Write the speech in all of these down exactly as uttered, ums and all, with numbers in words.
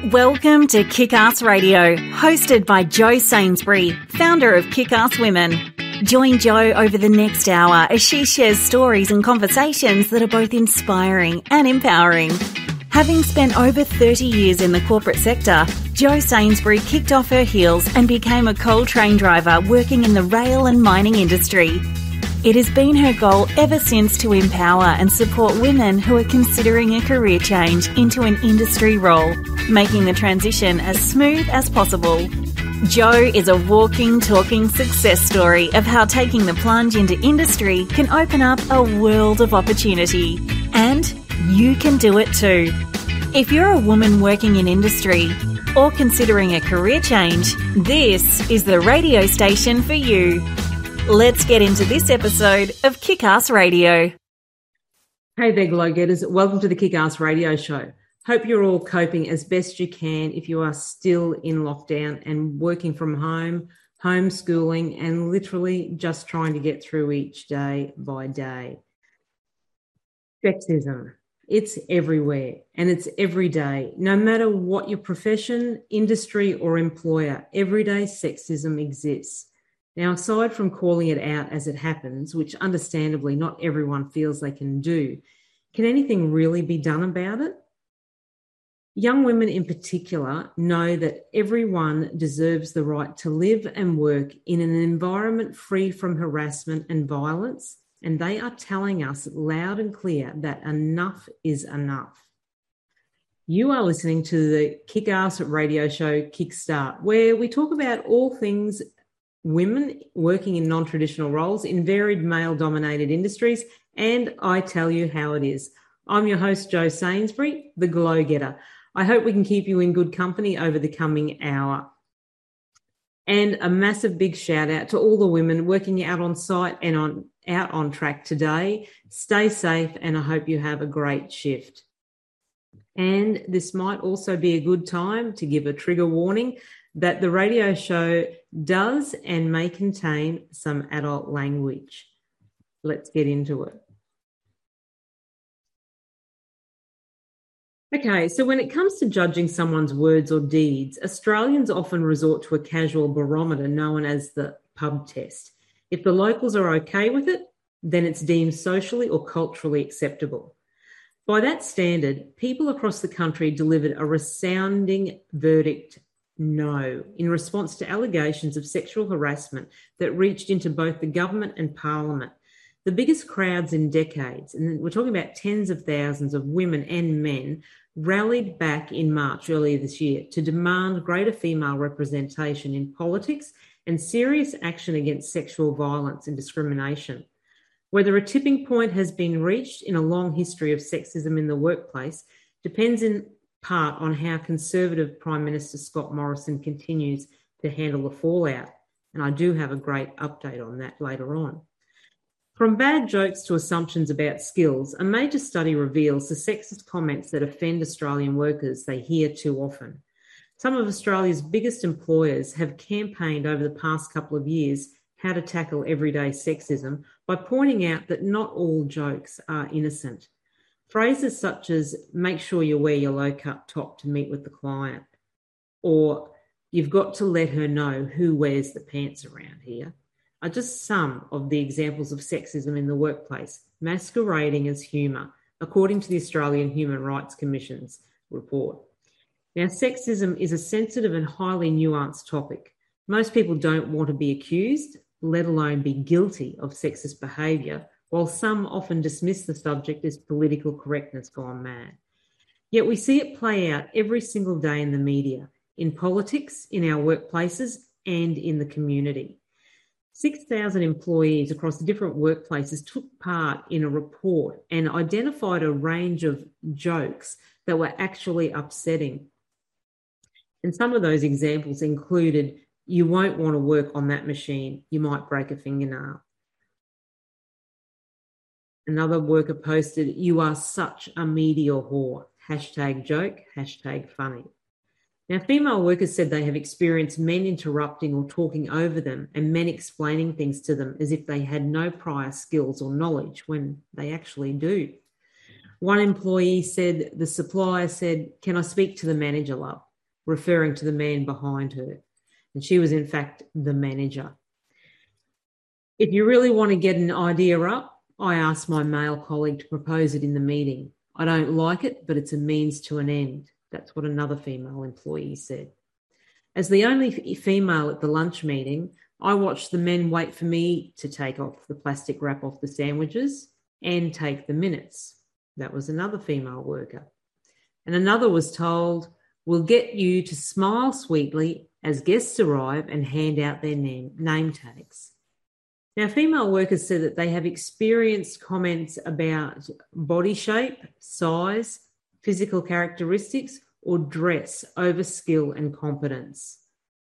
Welcome to Kick-Ass Radio, hosted by Jo Sainsbury, founder of Kick-Ass Women. Join Jo over the next hour as she shares stories and conversations that are both inspiring and empowering. Having spent over thirty years in the corporate sector, Jo Sainsbury kicked off her heels and became a coal train driver working in the rail and mining industry. It has been her goal ever since to empower and support women who are considering a career change into an industry role, making the transition as smooth as possible. Jo is a walking, talking success story of how taking the plunge into industry can open up a world of opportunity. And you can do it too. If you're a woman working in industry or considering a career change, this is the radio station for you. Let's get into this episode of Kick-Ass Radio. Hey there, Glow Getters. Welcome to the Kick-Ass Radio Show. Hope you're all coping as best you can if you are still in lockdown and working from home, homeschooling, and literally just trying to get through each day by day. Sexism. It's everywhere and it's every day. No matter what your profession, industry, or employer, everyday sexism exists. Now, aside from calling it out as it happens, which understandably not everyone feels they can do, can anything really be done about it? Young women in particular know that everyone deserves the right to live and work in an environment free from harassment and violence, and they are telling us loud and clear that enough is enough. You are listening to the Kick-Ass Radio Show Kickstart, where we talk about all things women working in non-traditional roles in varied male-dominated industries, and I tell you how it is. I'm your host, Jo Sainsbury, the Glow Getter. I hope we can keep you in good company over the coming hour. And a massive big shout out to all the women working out on site and on out on track today. Stay safe, and I hope you have a great shift. And this might also be a good time to give a trigger warning that the radio show does and may contain some adult language. Let's get into it. Okay, so when it comes to judging someone's words or deeds, Australians often resort to a casual barometer known as the pub test. If the locals are okay with it, then it's deemed socially or culturally acceptable. By that standard, people across the country delivered a resounding verdict no in response to allegations of sexual harassment that reached into both the government and parliament. The biggest crowds in decades, and we're talking about tens of thousands of women and men, rallied back in March earlier this year to demand greater female representation in politics and serious action against sexual violence and discrimination. Whether a tipping point has been reached in a long history of sexism in the workplace depends in part on how Conservative Prime Minister Scott Morrison continues to handle the fallout. And I do have a great update on that later on. From bad jokes to assumptions about skills, a major study reveals the sexist comments that offend Australian workers they hear too often. Some of Australia's biggest employers have campaigned over the past couple of years how to tackle everyday sexism by pointing out that not all jokes are innocent. Phrases such as, make sure you wear your low-cut top to meet with the client, or you've got to let her know who wears the pants around here, are just some of the examples of sexism in the workplace, masquerading as humour, according to the Australian Human Rights Commission's report. Now, sexism is a sensitive and highly nuanced topic. Most people don't want to be accused, let alone be guilty of sexist behaviour, while some often dismiss the subject as political correctness gone mad. Yet we see it play out every single day in the media, in politics, in our workplaces, and in the community. six thousand employees across different workplaces took part in a report and identified a range of jokes that were actually upsetting. And some of those examples included, you won't want to work on that machine, you might break a fingernail. Another worker posted, you are such a media whore, hashtag joke, hashtag funny. Now, female workers said they have experienced men interrupting or talking over them and men explaining things to them as if they had no prior skills or knowledge when they actually do. One employee said, the supplier said, can I speak to the manager, love? referring to the man behind her. And she was, in fact, the manager. If you really want to get an idea up, I asked my male colleague to propose it in the meeting. I don't like it, but it's a means to an end. That's what another female employee said. As the only female at the lunch meeting, I watched the men wait for me to take off the plastic wrap off the sandwiches and take the minutes. That was another female worker. And another was told, we'll get you to smile sweetly as guests arrive and hand out their name, name tags. Now, female workers said that they have experienced comments about body shape, size, physical characteristics, or dress over skill and competence.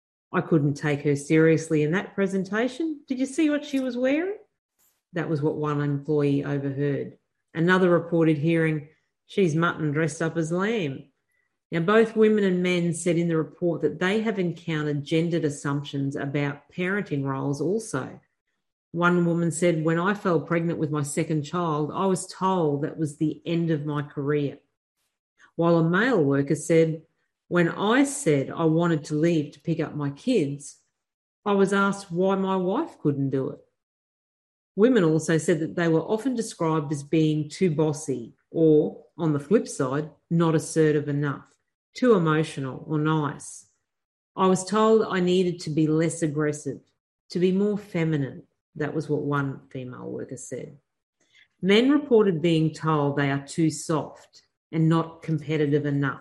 I couldn't take her seriously in that presentation. Did you see what she was wearing? That was what one employee overheard. Another reported hearing, she's mutton dressed up as lamb. Now, both women and men said in the report that they have encountered gendered assumptions about parenting roles also. One woman said, when I fell pregnant with my second child, I was told that was the end of my career. While a male worker said, when I said I wanted to leave to pick up my kids, I was asked why my wife couldn't do it. Women also said that they were often described as being too bossy or, on the flip side, not assertive enough, too emotional or nice. I was told I needed to be less aggressive, to be more feminine. That was what one female worker said. Men reported being told they are too soft and not competitive enough.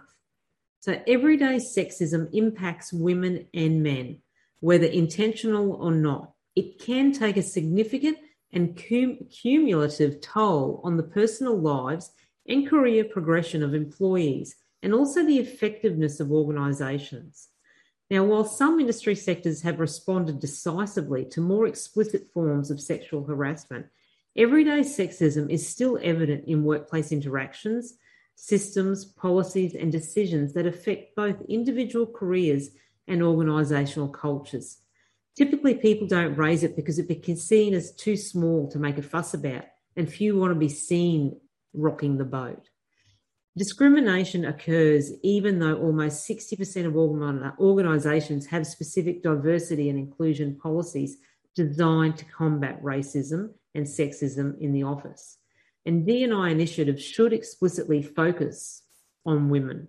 So everyday sexism impacts women and men, whether intentional or not. It can take a significant and cum- cumulative toll on the personal lives and career progression of employees, and also the effectiveness of organisations. Now, while some industry sectors have responded decisively to more explicit forms of sexual harassment, everyday sexism is still evident in workplace interactions, systems, policies, and decisions that affect both individual careers and organisational cultures. Typically, people don't raise it because it becomes seen as too small to make a fuss about, and few want to be seen rocking the boat. Discrimination occurs even though almost sixty percent of organisations have specific diversity and inclusion policies designed to combat racism and sexism in the office. And D and I initiatives should explicitly focus on women.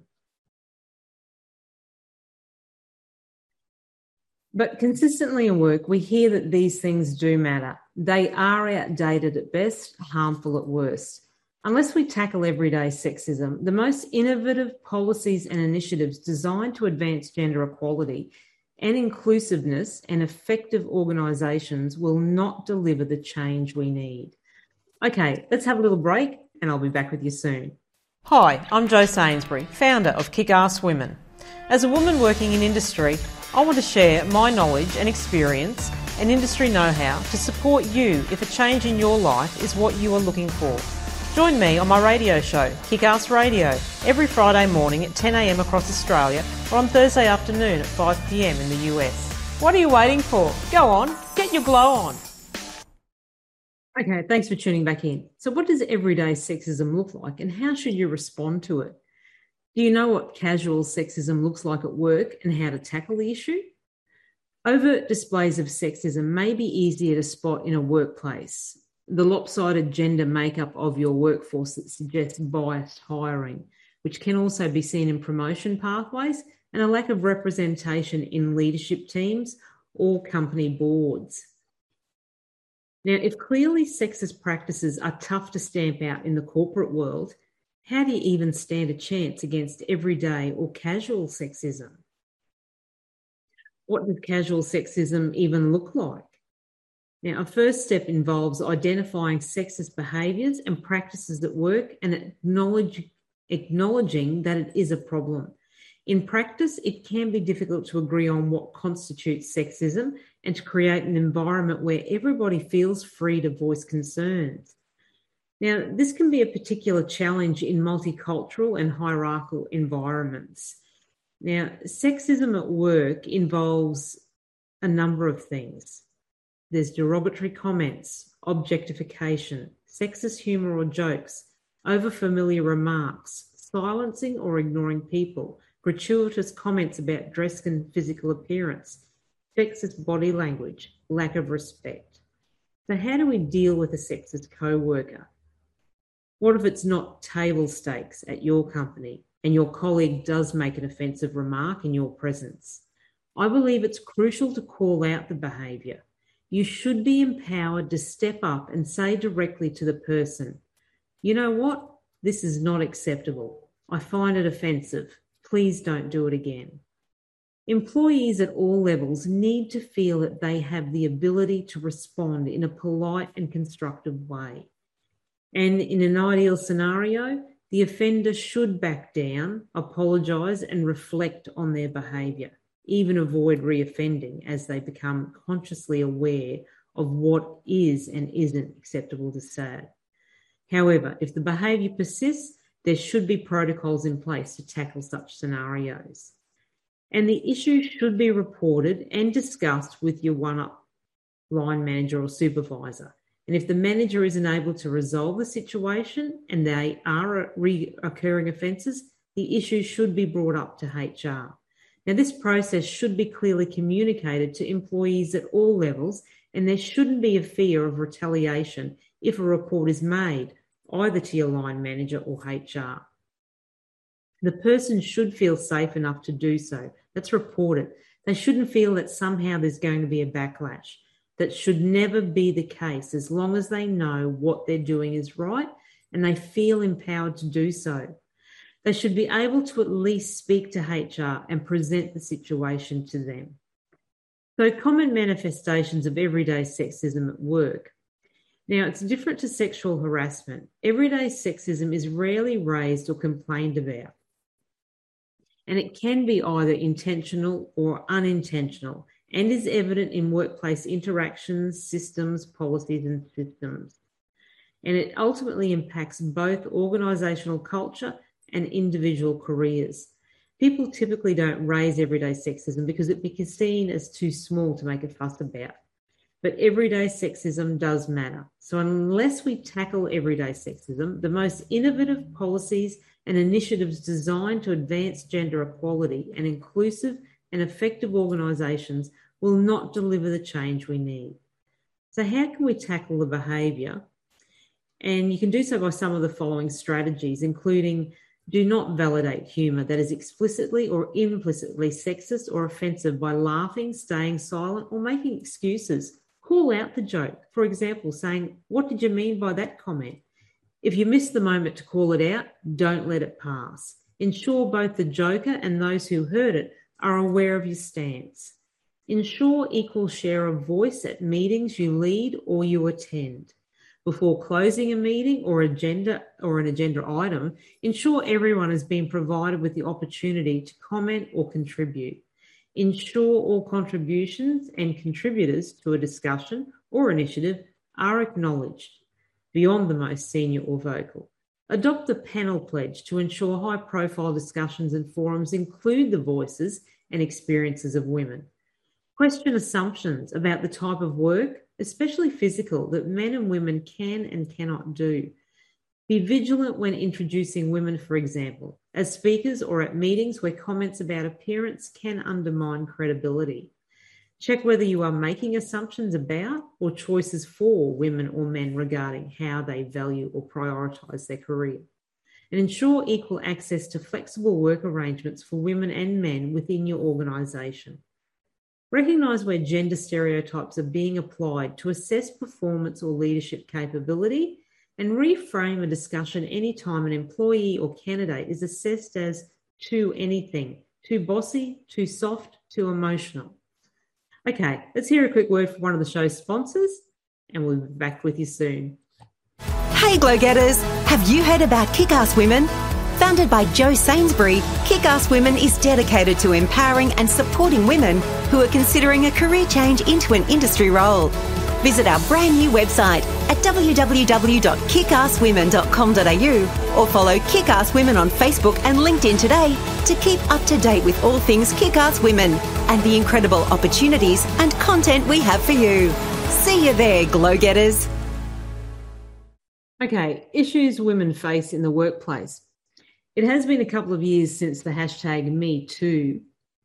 But consistently in work, we hear that these things do matter. They are outdated at best, harmful at worst. Unless we tackle everyday sexism, the most innovative policies and initiatives designed to advance gender equality and inclusiveness and effective organisations will not deliver the change we need. Okay, let's have a little break and I'll be back with you soon. Hi, I'm Jo Sainsbury, founder of Kick-Ass Women. As a woman working in industry, I want to share my knowledge and experience and industry know-how to support you if a change in your life is what you are looking for. Join me on my radio show, Kick-Ass Radio, every Friday morning at ten a.m. across Australia or on Thursday afternoon at five p.m. in the U S. What are you waiting for? Go on, get your glow on. Okay, thanks for tuning back in. So what does everyday sexism look like and how should you respond to it? Do you know what casual sexism looks like at work and how to tackle the issue? Overt displays of sexism may be easier to spot in a workplace. The lopsided gender makeup of your workforce that suggests biased hiring, which can also be seen in promotion pathways, and a lack of representation in leadership teams or company boards. Now, if clearly sexist practices are tough to stamp out in the corporate world, how do you even stand a chance against everyday or casual sexism? What does casual sexism even look like? Now, a first step involves identifying sexist behaviours and practices at work and acknowledge, acknowledging that it is a problem. In practice, it can be difficult to agree on what constitutes sexism and to create an environment where everybody feels free to voice concerns. Now, this can be a particular challenge in multicultural and hierarchical environments. Now, sexism at work involves a number of things. There's derogatory comments, objectification, sexist humour or jokes, overfamiliar remarks, silencing or ignoring people, gratuitous comments about dress and physical appearance, sexist body language, lack of respect. So how do we deal with a sexist co-worker? What if it's not table stakes at your company and your colleague does make an offensive remark in your presence? I believe it's crucial to call out the behaviour. You should be empowered to step up and say directly to the person, you know what, this is not acceptable. I find it offensive. Please don't do it again. Employees at all levels need to feel that they have the ability to respond in a polite and constructive way. And in an ideal scenario, the offender should back down, apologise and reflect on their behaviour, even avoid reoffending as they become consciously aware of what is and isn't acceptable to say. However, if the behaviour persists, there should be protocols in place to tackle such scenarios. And the issue should be reported and discussed with your one-up line manager or supervisor. And if the manager isn't able to resolve the situation and they are recurring offences, the issue should be brought up to H R. Now, this process should be clearly communicated to employees at all levels, and there shouldn't be a fear of retaliation if a report is made, either to your line manager or H R. The person should feel safe enough to do so. Let's report it. They shouldn't feel that somehow there's going to be a backlash. That should never be the case, as long as they know what they're doing is right and they feel empowered to do so. They should be able to at least speak to H R and present the situation to them. So, common manifestations of everyday sexism at work. Now, it's different to sexual harassment. Everyday sexism is rarely raised or complained about, and it can be either intentional or unintentional, and is evident in workplace interactions, systems, policies and systems. And it ultimately impacts both organisational culture and individual careers. People typically don't raise everyday sexism because it becomes seen as too small to make a fuss about. But everyday sexism does matter. So unless we tackle everyday sexism, the most innovative policies and initiatives designed to advance gender equality and inclusive and effective organisations will not deliver the change we need. So how can we tackle the behaviour? And you can do so by some of the following strategies, including do not validate humour that is explicitly or implicitly sexist or offensive by laughing, staying silent or making excuses. Call out the joke. For example, saying, "What did you mean by that comment?" If you miss the moment to call it out, don't let it pass. Ensure both the joker and those who heard it are aware of your stance. Ensure equal share of voice at meetings you lead or you attend. Before closing a meeting or agenda or an agenda item, ensure everyone has been provided with the opportunity to comment or contribute. Ensure all contributions and contributors to a discussion or initiative are acknowledged, beyond the most senior or vocal. Adopt the panel pledge to ensure high-profile discussions and forums include the voices and experiences of women. Question assumptions about the type of work, especially physical, that men and women can and cannot do. Be vigilant when introducing women, for example, as speakers or at meetings where comments about appearance can undermine credibility. Check whether you are making assumptions about or choices for women or men regarding how they value or prioritise their career. And ensure equal access to flexible work arrangements for women and men within your organisation. Recognise where gender stereotypes are being applied to assess performance or leadership capability, and reframe a discussion anytime an employee or candidate is assessed as too anything, too bossy, too soft, too emotional. Okay, let's hear a quick word from one of the show's sponsors, and we'll be back with you soon. Hey Glow Getters, have you heard about Kick-Ass Women? Founded by Jo Sainsbury, Kick-Ass Women is dedicated to empowering and supporting women who are considering a career change into an industry role. Visit our brand new website at w w w dot kick ass women dot com dot a u or follow Kick-Ass Women on Facebook and LinkedIn today to keep up to date with all things Kick-Ass Women and the incredible opportunities and content we have for you. See you there, Glow Getters. Okay, issues women face in the workplace. It has been a couple of years since the hashtag Me Too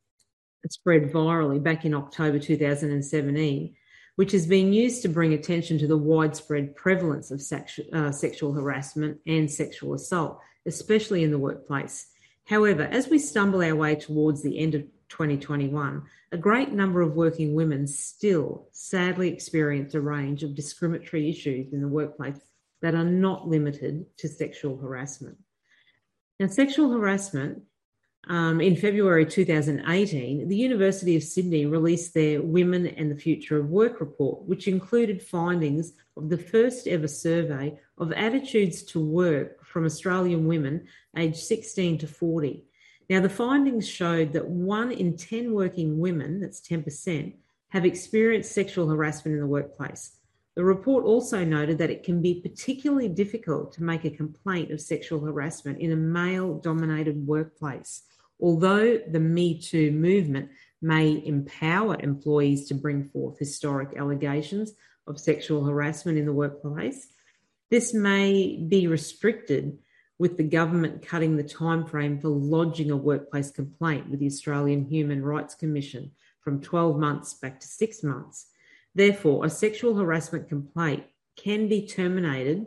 spread virally back in October two thousand seventeen, which has been used to bring attention to the widespread prevalence of sexu- uh, sexual harassment and sexual assault, especially in the workplace. However, as we stumble our way towards the end of twenty twenty-one, a great number of working women still sadly experience a range of discriminatory issues in the workplace that are not limited to sexual harassment. Now, sexual harassment, um, in February two thousand eighteen, the University of Sydney released their Women and the Future of Work report, which included findings of the first ever survey of attitudes to work from Australian women aged sixteen to forty. Now, the findings showed that one in ten working women, that's ten percent, have experienced sexual harassment in the workplace. The report also noted that it can be particularly difficult to make a complaint of sexual harassment in a male-dominated workplace. Although the Me Too movement may empower employees to bring forth historic allegations of sexual harassment in the workplace, this may be restricted with the government cutting the timeframe for lodging a workplace complaint with the Australian Human Rights Commission from twelve months back to six months. Therefore, a sexual harassment complaint can be terminated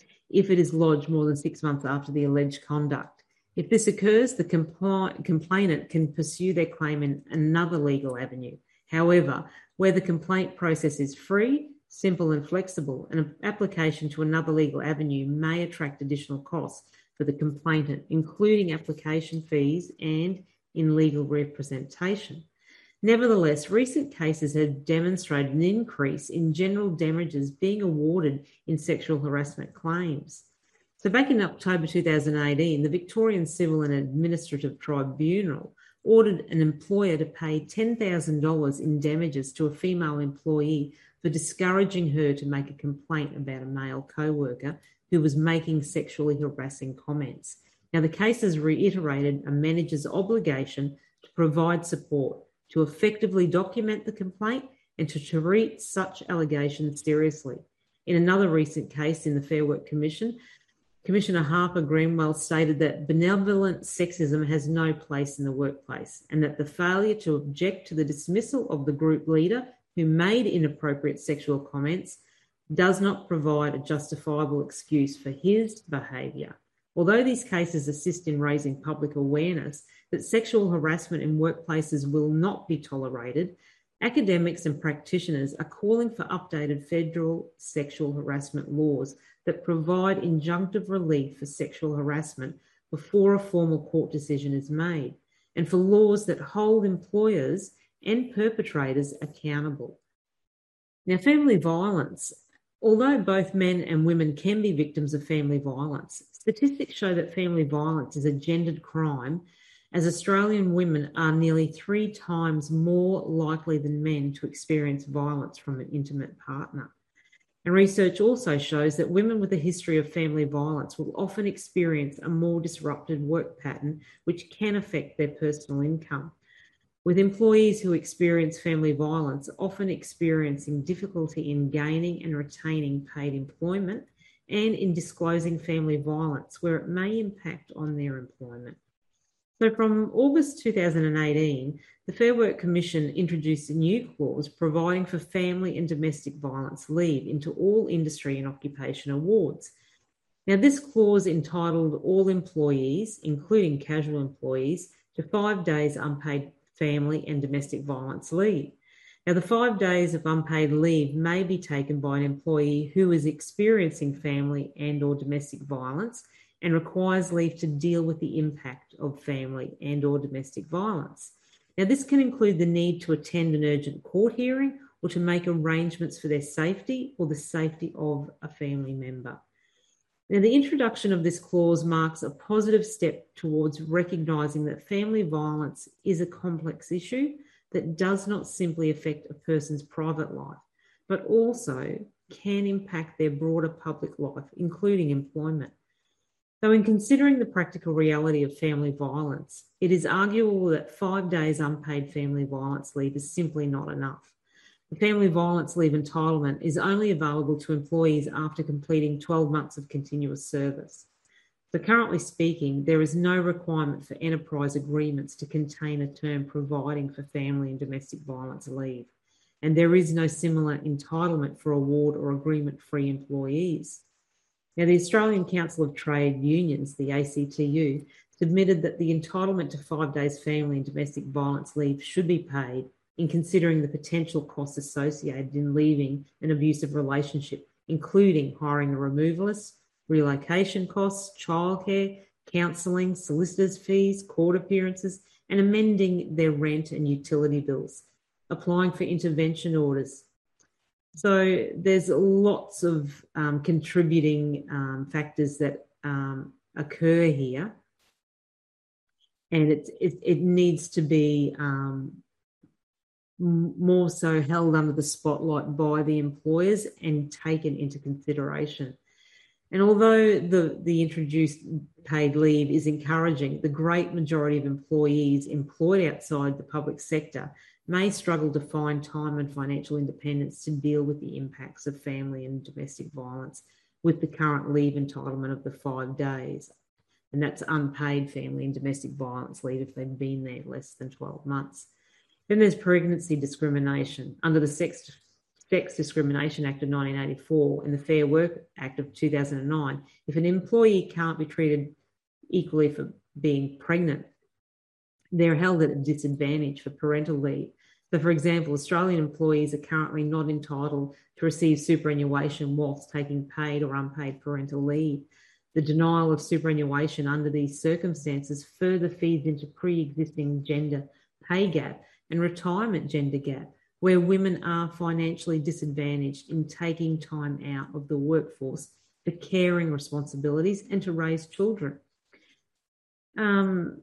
if it is lodged more than six months after the alleged conduct. If this occurs, the compl- complainant can pursue their claim in another legal avenue. However, where the complaint process is free, simple and flexible, an application to another legal avenue may attract additional costs for the complainant, including application fees and in legal representation. Nevertheless, recent cases have demonstrated an increase in general damages being awarded in sexual harassment claims. So back in October two thousand eighteen, the Victorian Civil and Administrative Tribunal ordered an employer to pay ten thousand dollars in damages to a female employee for discouraging her to make a complaint about a male co-worker who was making sexually harassing comments. Now, the case has reiterated a manager's obligation to provide support, to effectively document the complaint and to treat such allegations seriously. In another recent case in the Fair Work Commission, Commissioner Harper Greenwell stated that benevolent sexism has no place in the workplace and that the failure to object to the dismissal of the group leader who made inappropriate sexual comments does not provide a justifiable excuse for his behaviour. Although these cases assist in raising public awareness that sexual harassment in workplaces will not be tolerated, academics and practitioners are calling for updated federal sexual harassment laws that provide injunctive relief for sexual harassment before a formal court decision is made, and for laws that hold employers and perpetrators accountable. Now, family violence. Although both men and women can be victims of family violence, statistics show that family violence is a gendered crime, as Australian women are nearly three times more likely than men to experience violence from an intimate partner. And research also shows that women with a history of family violence will often experience a more disrupted work pattern, which can affect their personal income, with employees who experience family violence often experiencing difficulty in gaining and retaining paid employment and in disclosing family violence where it may impact on their employment. So from August two thousand eighteen, the Fair Work Commission introduced a new clause providing for family and domestic violence leave into all industry and occupation awards. Now, this clause entitled all employees, including casual employees, to five days unpaid family and domestic violence leave. Now, the five days of unpaid leave may be taken by an employee who is experiencing family and or domestic violence and requires leave to deal with the impact of family and or domestic violence. Now, this can include the need to attend an urgent court hearing or to make arrangements for their safety or the safety of a family member. Now, the introduction of this clause marks a positive step towards recognising that family violence is a complex issue that does not simply affect a person's private life, but also can impact their broader public life, including employment. So in considering the practical reality of family violence, it is arguable that five days unpaid family violence leave is simply not enough. The family violence leave entitlement is only available to employees after completing twelve months of continuous service. So currently speaking, there is no requirement for enterprise agreements to contain a term providing for family and domestic violence leave. And there is no similar entitlement for award or agreement-free employees. Now, the Australian Council of Trade Unions, the A C T U, submitted that the entitlement to five days family and domestic violence leave should be paid in considering the potential costs associated in leaving an abusive relationship, including hiring a removalist, relocation costs, childcare, counselling, solicitors' fees, court appearances, and amending their rent and utility bills, applying for intervention orders. So there's lots of um, contributing um, factors that um, occur here, and it, it, it needs to be um, more so held under the spotlight by the employers and taken into consideration. And although the, the introduced paid leave is encouraging, the great majority of employees employed outside the public sector may struggle to find time and financial independence to deal with the impacts of family and domestic violence with the current leave entitlement of the five days. And that's unpaid family and domestic violence leave if they've been there less than twelve months. Then there's pregnancy discrimination. Under the Sex, Sex Discrimination Act of nineteen eighty-four and the Fair Work Act of two thousand nine, if an employee can't be treated equally for being pregnant, they're held at a disadvantage for parental leave. So, for example, Australian employees are currently not entitled to receive superannuation whilst taking paid or unpaid parental leave. The denial of superannuation under these circumstances further feeds into pre-existing gender pay gap and retirement gender gap, where women are financially disadvantaged in taking time out of the workforce for caring responsibilities and to raise children. Um,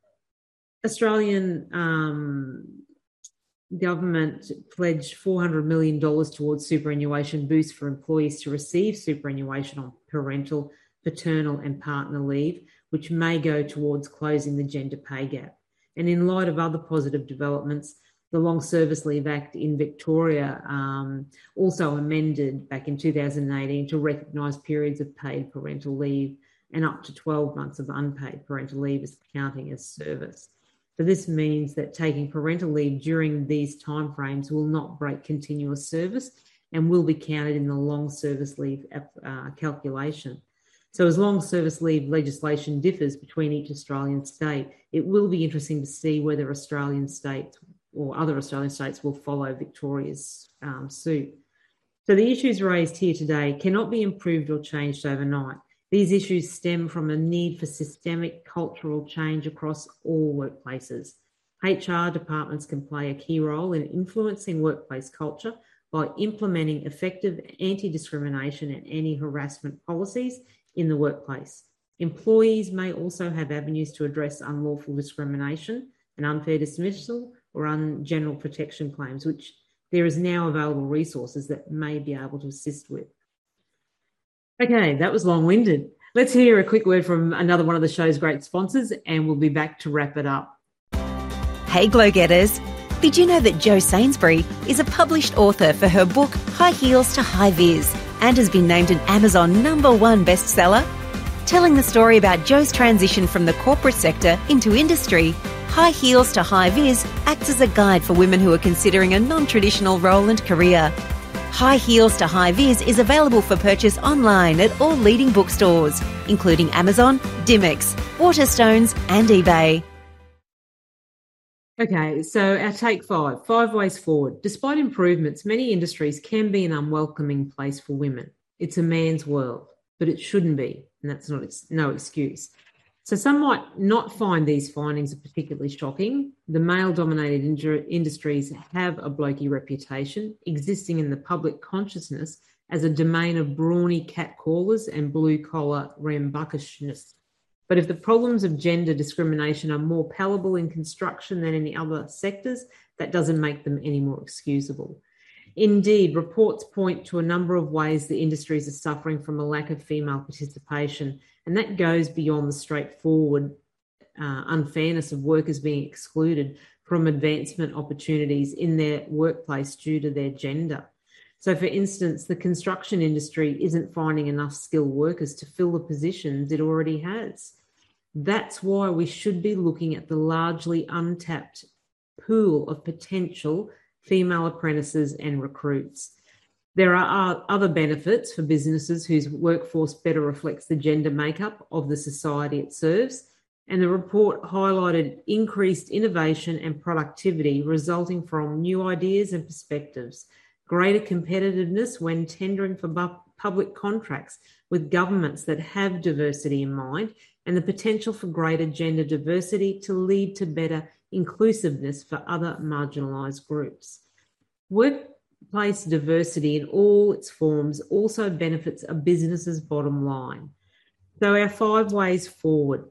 Australian um, government pledged four hundred million dollars towards superannuation boost for employees to receive superannuation on parental, paternal and partner leave, which may go towards closing the gender pay gap. And in light of other positive developments, the Long Service Leave Act in Victoria um, also amended back in two thousand eighteen to recognise periods of paid parental leave and up to twelve months of unpaid parental leave as counting as service. So this means that taking parental leave during these timeframes will not break continuous service and will be counted in the long service leave uh, calculation. So as long service leave legislation differs between each Australian state, it will be interesting to see whether Australian states or other Australian states will follow Victoria's um, suit. So the issues raised here today cannot be improved or changed overnight. These issues stem from a need for systemic cultural change across all workplaces. H R departments can play a key role in influencing workplace culture by implementing effective anti-discrimination and anti-harassment policies in the workplace. Employees may also have avenues to address unlawful discrimination and unfair dismissal or un- general protection claims, which there is now available resources that may be able to assist with. Okay, that was long-winded. Let's hear a quick word from another one of the show's great sponsors, and we'll be back to wrap it up. Hey, Glow-getters. Did you know that Jo Sainsbury is a published author for her book High Heels to High Vis and has been named an Amazon number one bestseller? Telling the story about Jo's transition from the corporate sector into industry, High Heels to High Vis acts as a guide for women who are considering a non-traditional role and career. High Heels to High Vis is available for purchase online at all leading bookstores, including Amazon, Dymocks, Waterstones and eBay. Okay, so our take five, five ways forward. Despite improvements, many industries can be an unwelcoming place for women. It's a man's world, but it shouldn't be, and that's not no excuse. So some might not find these findings particularly shocking. The male-dominated in- industries have a blokey reputation, existing in the public consciousness as a domain of brawny catcallers and blue-collar rambunctiousness. But if the problems of gender discrimination are more palatable in construction than in other sectors, that doesn't make them any more excusable. Indeed, reports point to a number of ways the industries are suffering from a lack of female participation, and that goes beyond the straightforward uh, unfairness of workers being excluded from advancement opportunities in their workplace due to their gender. So, for instance, the construction industry isn't finding enough skilled workers to fill the positions it already has. That's why we should be looking at the largely untapped pool of potential female apprentices and recruits. There are other benefits for businesses whose workforce better reflects the gender makeup of the society it serves, and the report highlighted increased innovation and productivity resulting from new ideas and perspectives, greater competitiveness when tendering for bu- public contracts with governments that have diversity in mind, and the potential for greater gender diversity to lead to better inclusiveness for other marginalised groups. Workplace diversity in all its forms also benefits a business's bottom line. So our five ways forward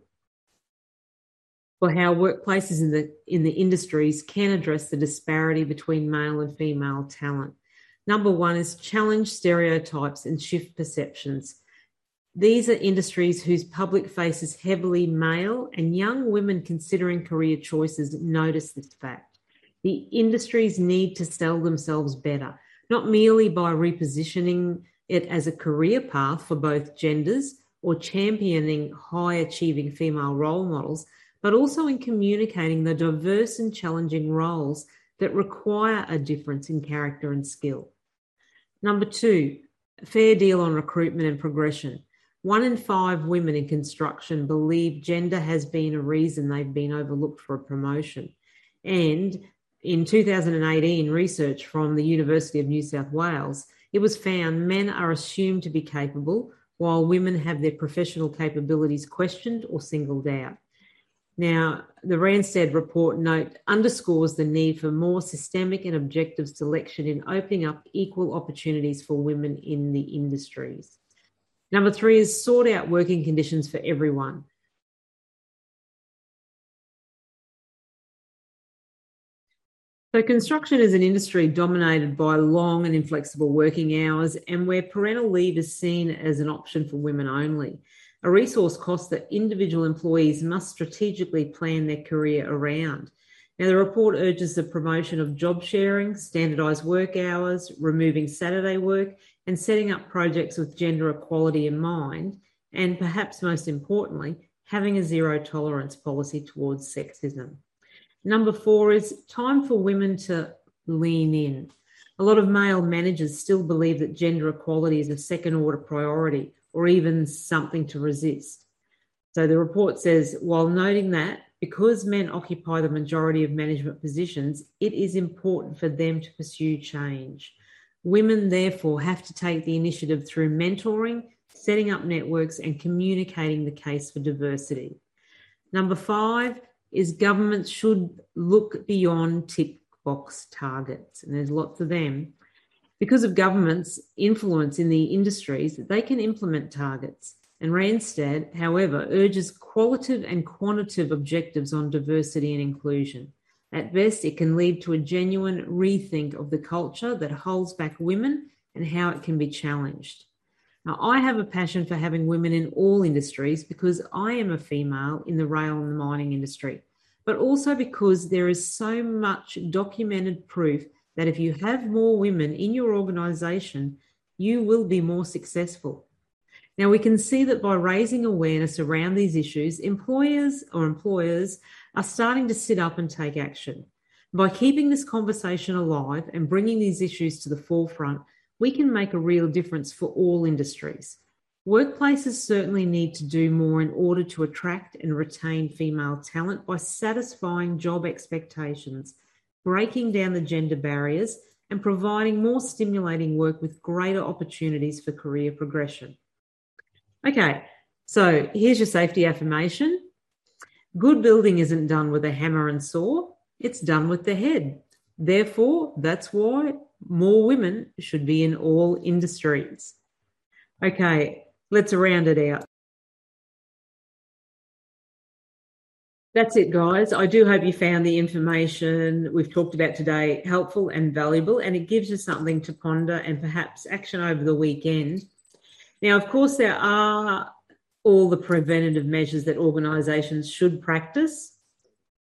for how workplaces in the, in the industries can address the disparity between male and female talent. Number one is challenge stereotypes and shift perceptions. These are industries whose public face is heavily male, and young women considering career choices notice this fact. The industries need to sell themselves better, not merely by repositioning it as a career path for both genders or championing high-achieving female role models, but also in communicating the diverse and challenging roles that require a difference in character and skill. Number two, a fair deal on recruitment and progression. One in five women in construction believe gender has been a reason they've been overlooked for a promotion. And in two thousand eighteen, research from the University of New South Wales, it was found men are assumed to be capable, while women have their professional capabilities questioned or singled out. Now, the Randstad report note underscores the need for more systemic and objective selection in opening up equal opportunities for women in the industries. Number three is sort out working conditions for everyone. So construction is an industry dominated by long and inflexible working hours, and where parental leave is seen as an option for women only, a resource cost that individual employees must strategically plan their career around. Now, the report urges the promotion of job sharing, standardised work hours, removing Saturday work, and setting up projects with gender equality in mind, and perhaps most importantly, having a zero tolerance policy towards sexism. Number four is time for women to lean in. A lot of male managers still believe that gender equality is a second order priority or even something to resist. So the report says, while noting that because men occupy the majority of management positions, it is important for them to pursue change. Women, therefore, have to take the initiative through mentoring, setting up networks, and communicating the case for diversity. Number five is governments should look beyond tick box targets, and there's lots of them. Because of governments' influence in the industries, they can implement targets. And Randstad, however, urges qualitative and quantitative objectives on diversity and inclusion. At best, it can lead to a genuine rethink of the culture that holds back women and how it can be challenged. Now, I have a passion for having women in all industries because I am a female in the rail and the mining industry, but also because there is so much documented proof that if you have more women in your organisation, you will be more successful. Now, we can see that by raising awareness around these issues, employers or employers are starting to sit up and take action. By keeping this conversation alive and bringing these issues to the forefront, we can make a real difference for all industries. Workplaces certainly need to do more in order to attract and retain female talent by satisfying job expectations, breaking down the gender barriers, and providing more stimulating work with greater opportunities for career progression. Okay, so here's your safety affirmation. Good building isn't done with a hammer and saw, it's done with the head. Therefore, that's why more women should be in all industries. Okay, let's round it out. That's it, guys. I do hope you found the information we've talked about today helpful and valuable, and it gives you something to ponder and perhaps action over the weekend. Now, of course, there are all the preventative measures that organisations should practice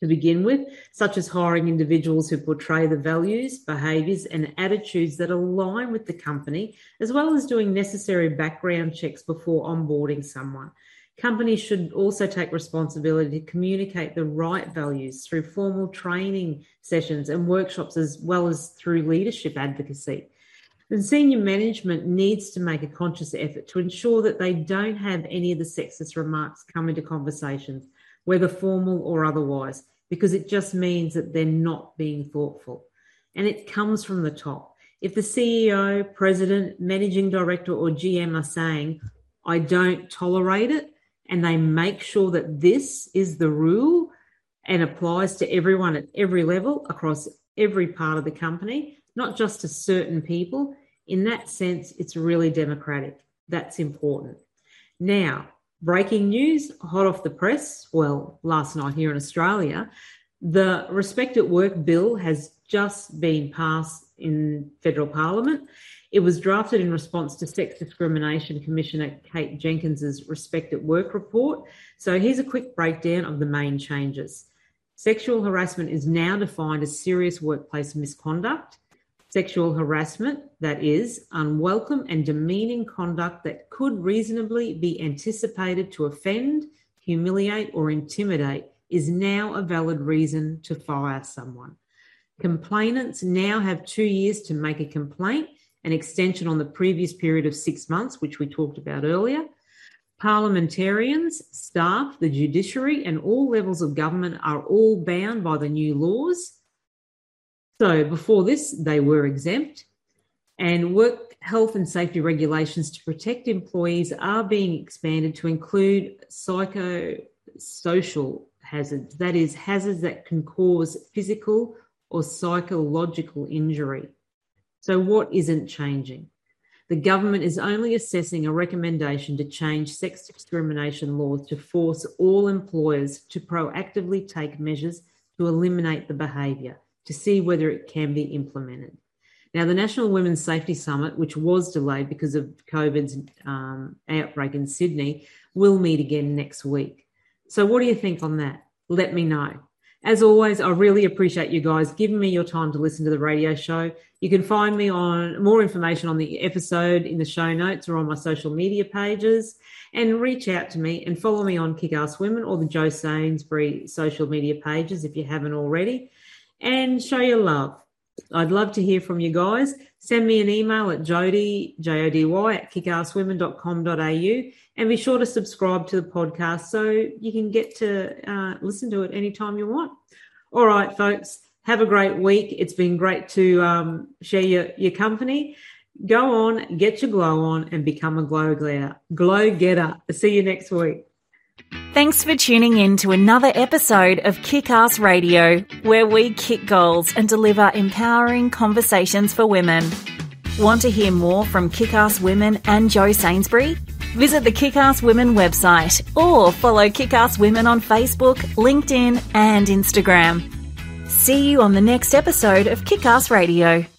to begin with, such as hiring individuals who portray the values, behaviours and attitudes that align with the company, as well as doing necessary background checks before onboarding someone. Companies should also take responsibility to communicate the right values through formal training sessions and workshops, as well as through leadership advocacy. And senior management needs to make a conscious effort to ensure that they don't have any of the sexist remarks come into conversations, whether formal or otherwise, because it just means that they're not being thoughtful. And it comes from the top. If the C E O, president, managing director or G M are saying, I don't tolerate it, and they make sure that this is the rule and applies to everyone at every level across every part of the company, not just to certain people, in that sense, it's really democratic. That's important. Now, breaking news, hot off the press, well, last night here in Australia, the Respect at Work bill has just been passed in federal parliament. It was drafted in response to Sex Discrimination Commissioner Kate Jenkins's Respect at Work report. So here's a quick breakdown of the main changes. Sexual harassment is now defined as serious workplace misconduct. Sexual harassment, that is, unwelcome and demeaning conduct that could reasonably be anticipated to offend, humiliate or intimidate, is now a valid reason to fire someone. Complainants now have two years to make a complaint, an extension on the previous period of six months, which we talked about earlier. Parliamentarians, staff, the judiciary and all levels of government are all bound by the new laws. So before this, they were exempt, and work health and safety regulations to protect employees are being expanded to include psychosocial hazards, that is, hazards that can cause physical or psychological injury. So what isn't changing? The government is only assessing a recommendation to change sex discrimination laws to force all employers to proactively take measures to eliminate the behaviour, to see whether it can be implemented. Now, the National Women's Safety Summit, which was delayed because of COVID's um, outbreak in Sydney, will meet again next week. So what do you think on that? Let me know. As always, I really appreciate you guys giving me your time to listen to the radio show. You can find me on more information on the episode in the show notes or on my social media pages, and reach out to me and follow me on Kick-Ass Women or the Jo Sainsbury social media pages if you haven't already. And show your love. I'd love to hear from you guys. Send me an email at jody, J O D Y, at kickasswomen dot com dot a u, and be sure to subscribe to the podcast so you can get to uh, listen to it anytime you want. All right, folks, have a great week. It's been great to um, share your, your company. Go on, get your glow on, and become a glow getter. Glow getter. See you next week. Thanks for tuning in to another episode of Kick-Ass Radio, where we kick goals and deliver empowering conversations for women. Want to hear more from Kick-Ass Women and Jo Sainsbury? Visit the Kick-Ass Women website or follow Kick-Ass Women on Facebook, LinkedIn and Instagram. See you on the next episode of Kick-Ass Radio.